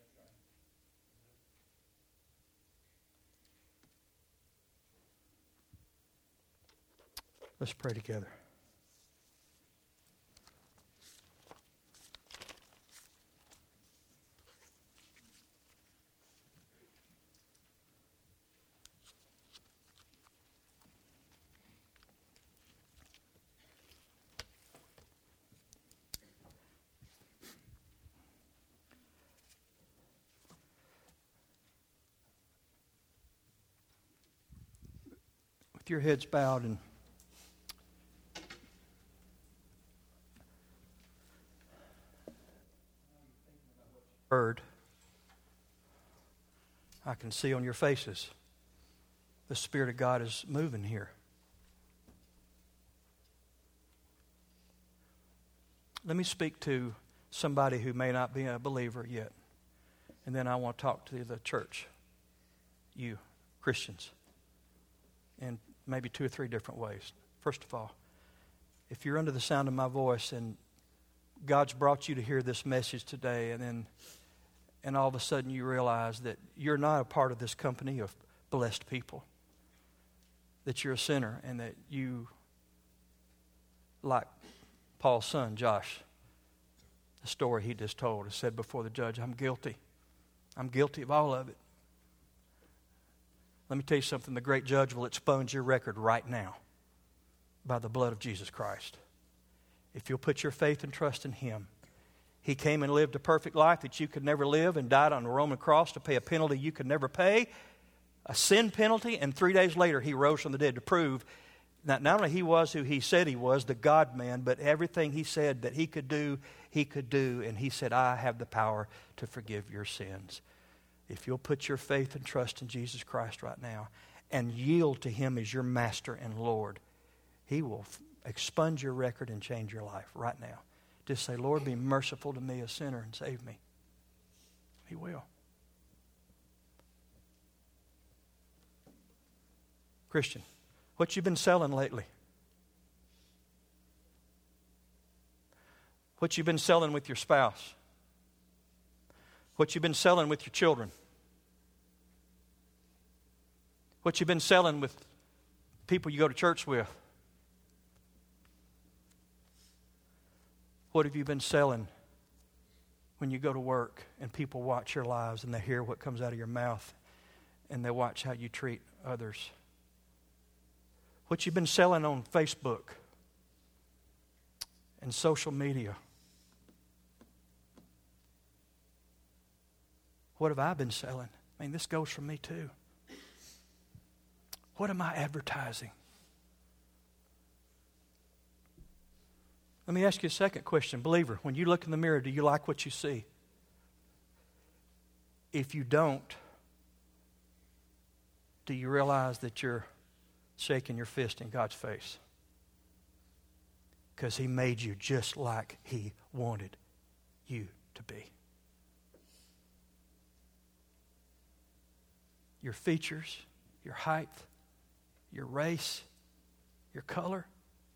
Let's pray together. With your heads bowed and heard, I can see on your faces the Spirit of God is moving here. Let me speak to somebody who may not be a believer yet, and then I want to talk to the church, you Christians, in maybe 2 or 3 different ways. First of all, if you're under the sound of my voice and God's brought you to hear this message today, and all of a sudden you realize that you're not a part of this company of blessed people, that you're a sinner, and that you, like Paul's son, Josh, the story he just told, has said before the judge, I'm guilty. I'm guilty of all of it. Let me tell you something, the great judge will expunge your record right now. by the blood of Jesus Christ. If you'll put your faith and trust in Him. He came and lived a perfect life that you could never live and died on a Roman cross to pay a penalty you could never pay, a sin penalty, and 3 days later He rose from the dead to prove that not only He was who He said He was, the God-man, but everything He said that He could do, and He said, I have the power to forgive your sins. If you'll put your faith and trust in Jesus Christ right now and yield to Him as your Master and Lord, He will expunge your record and change your life right now. Just say, Lord, be merciful to me, a sinner, and save me. He will. Christian, what you been selling lately? What you been selling with your spouse? What you been selling with your children? What you been selling with people you go to church with? What have you been selling when you go to work and people watch your lives and they hear what comes out of your mouth and they watch how you treat others? What you've been selling on Facebook and social media? What have I been selling? I mean, this goes for me too. What am I advertising? Let me ask you a second question. Believer, when you look in the mirror, do you like what you see? If you don't, do you realize that you're shaking your fist in God's face? Because He made you just like He wanted you to be. Your features, your height, your race, your color,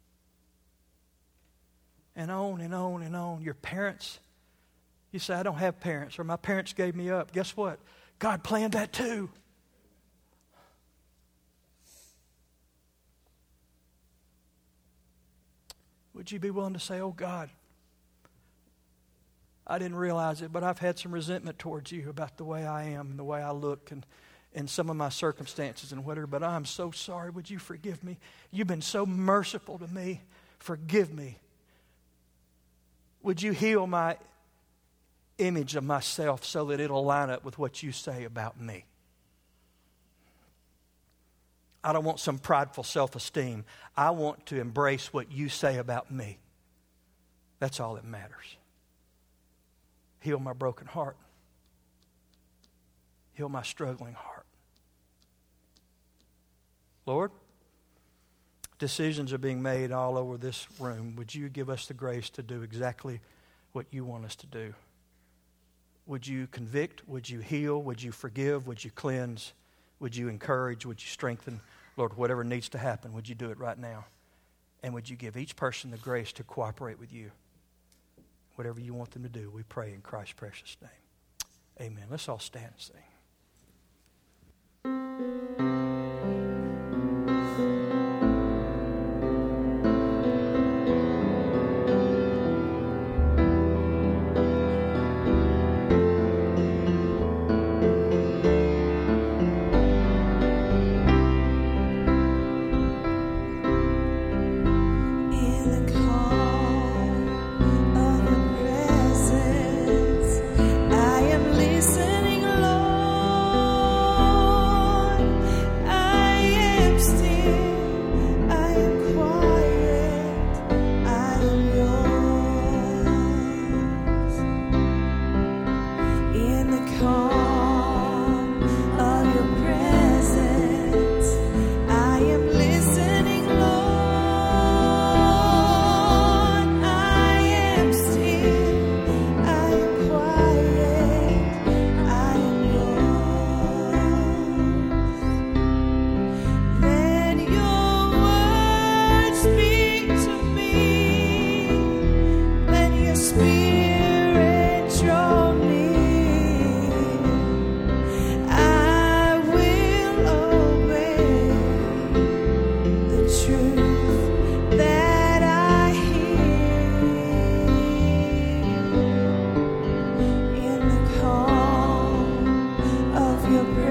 and on and on and on. Your parents. You say, I don't have parents, or my parents gave me up. Guess what? God planned that too. Would you be willing to say, oh God, I didn't realize it, but I've had some resentment towards you about the way I am and the way I look and some of my circumstances and whatever, but I'm so sorry. Would you forgive me? You've been so merciful to me. Forgive me. Would you heal my image of myself so that it'll line up with what you say about me? I don't want some prideful self-esteem. I want to embrace what you say about me. That's all that matters. Heal my broken heart. Heal my struggling heart. Lord, decisions are being made all over this room. Would you give us the grace to do exactly what you want us to do? Would you convict? Would you heal? Would you forgive? Would you cleanse? Would you encourage? Would you strengthen? Lord, whatever needs to happen, would you do it right now? And would you give each person the grace to cooperate with you? Whatever you want them to do, we pray in Christ's precious name. Amen. Let's all stand and sing.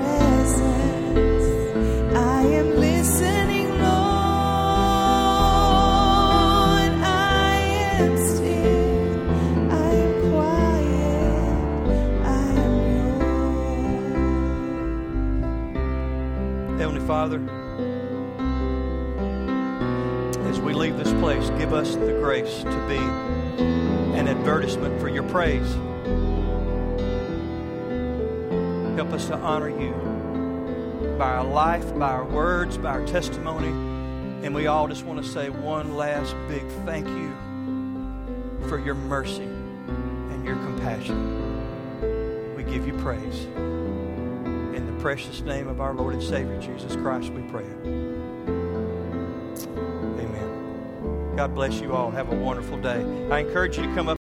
I am listening, Lord. Heavenly Father, as we leave this place, give us the grace to be an advertisement for your praise. Help us to honor you by our life, by our words, by our testimony. And we all just want to say one last big thank you for your mercy and your compassion. We give you praise. In the precious name of our Lord and Savior, Jesus Christ, we pray. Amen. God bless you all. Have a wonderful day. I encourage you to come up.